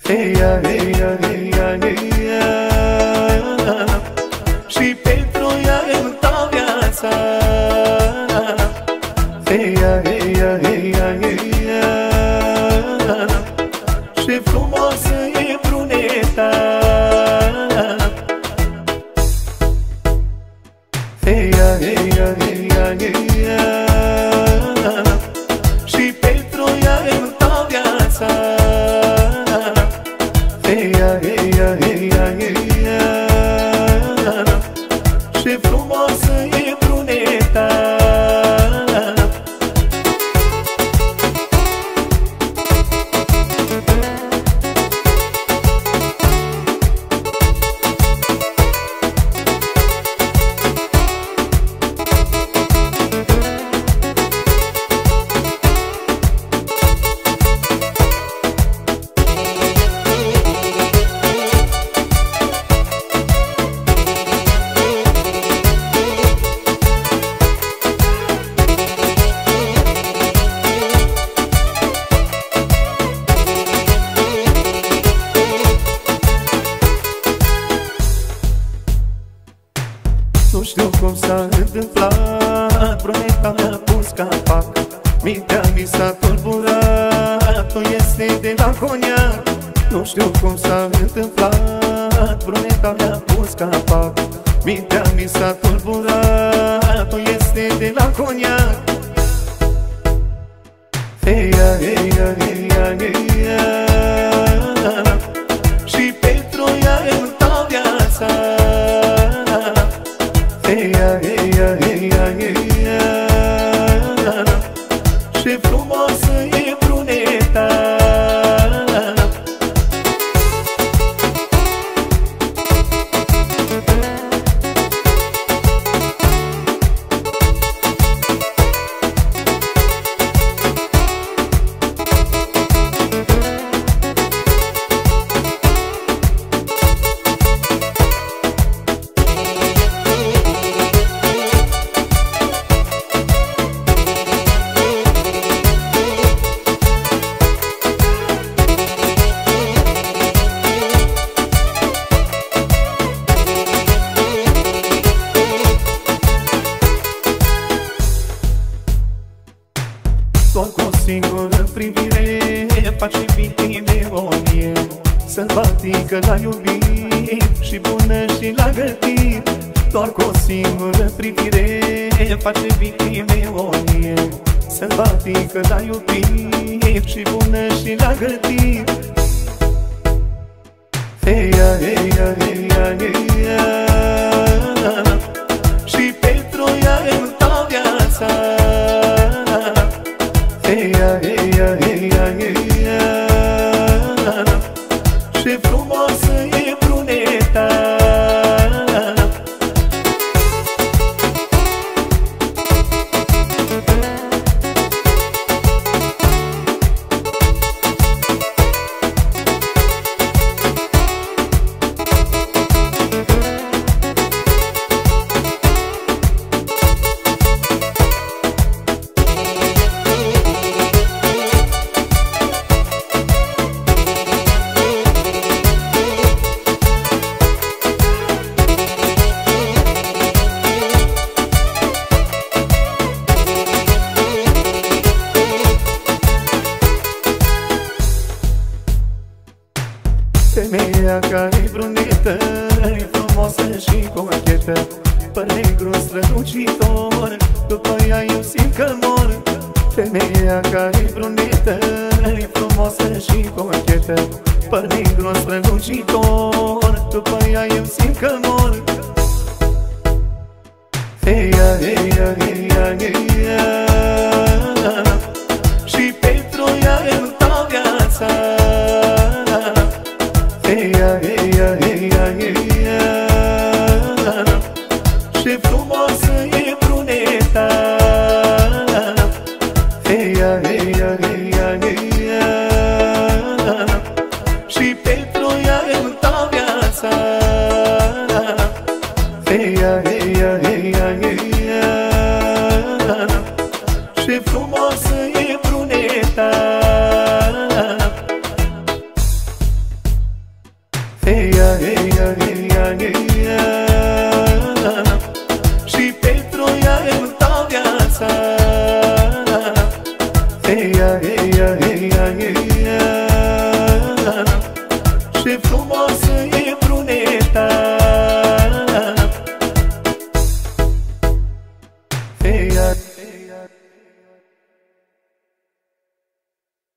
Heia, heia, heia, heia. Și pentru ea îmi dau viața. Heia, heia, heia, heia. Și frumoasă e bruneta. Heia, heia, heia, heia. Și pentru ea îmi dau viața. Heia, heia, heia, heia. Și frumoasă e bruneta. Nu știu cum s-a întâmplat, bruneta mi-a pus capac. Mintea mi s-a tulburat, o este de la coniac. Nu știu cum s-a întâmplat, bruneta mi-a pus capac. Mintea mi s-a tulburat, o este de la coniac. Heia, heia, heia, heia. Și pentru ea îmi dau viața. Heia, heia, heia, heia. Și frumoasă e bruneta. Doar cu o singură privire face bine o mie. Sălbatică l-a iubit și bună și l-a gătit. Doar cu o singură privire face bine o mie. Sălbatică l-a iubit și bună și l-a gătit. Heia, heia, heia, heia. Și pentru ea îmi dau viața. Heia, heia, heia, heia. Și frumoasă e bruneta. Femeia care-i brunetă, e frumoasă și cochetă. Păr negru strălucitor, după ea eu simt că mor. Femeia care-i brunetă, e frumoasă și cochetă. Păr negru strălucitor, după ea eu simt că mor. Heia, heia, heia, heia. Și pentru ea îmi dau viața. Heia, heia, heia, heia. Și frumoasă e bruneta. Heia, heia, heia, heia. Și pentru ea îmi dau viața. Heia, heia, heia, heia. Și frumoasă e bruneta. Și pentru ea îmi dau viața. Și frumos e